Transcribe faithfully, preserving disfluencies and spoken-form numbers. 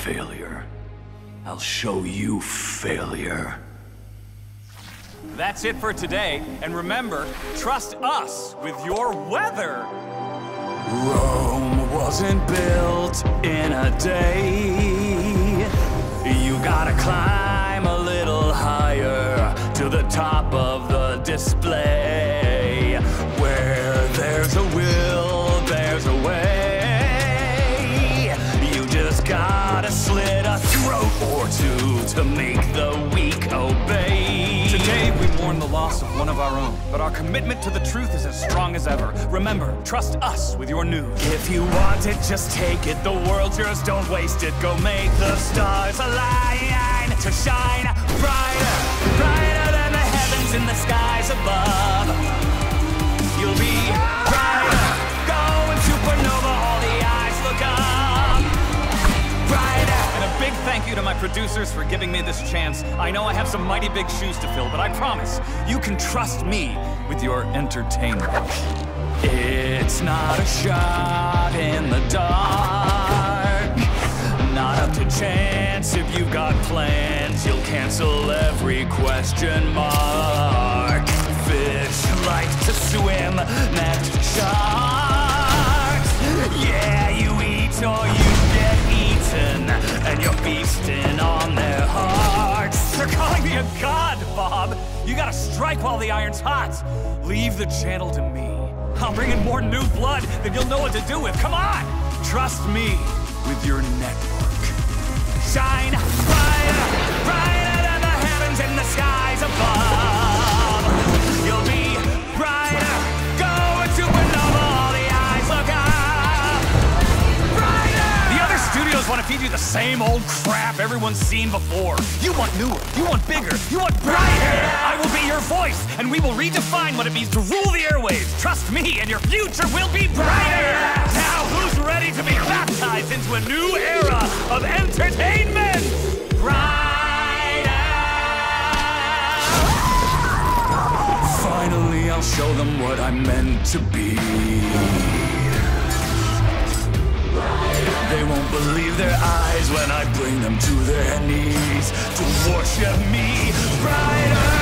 failure. I'll show you failure. That's it for today, and remember, trust us with your weather. Rome wasn't built in a day. You gotta climb a little higher to the top of the display. Where there's a will, there's a way. You just gotta slit a throat or two to make the weak obey. Today, we mourn the loss of one of our own, but our commitment to the truth is as strong as ever. Remember, trust us with your news. If you want it, just take it. The world's yours, don't waste it. Go make the stars align to shine brighter, brighter than the heavens in the skies above. You'll be brighter, going supernova, all the eyes look up. Brighter. And a big thank you to my producers for giving me this chance. I know I have some mighty big shoes to fill, but I promise, you can trust me with your entertainment. It's not a shot in the dark. Not up to chance. If you've got plans, you'll cancel every question mark. Fish like to swim next to sharks. Yeah, you eat or you get eaten, and you're feasting on their hearts. They're calling me a god, Bob. You gotta strike while the iron's hot. Leave the channel to me. I'll bring in more new blood than you'll know what to do with. Come on! Trust me with your network. Shine brighter, brighter than the heavens and the skies above. You'll be brighter, going supernova, all the eyes look up. Brighter! The other studios want to feed you the same old crap everyone's seen before. You want newer, you want bigger, you want brighter! I will be your voice, and we will redefine what it means to rule the airwaves. Trust me, and your future will be brighter! Now, who's ready to be baptized into a new era of entertainment? Brighter! Finally, I'll show them what I'm meant to be. They won't believe their eyes when I bring them to their knees to worship me. Brighter!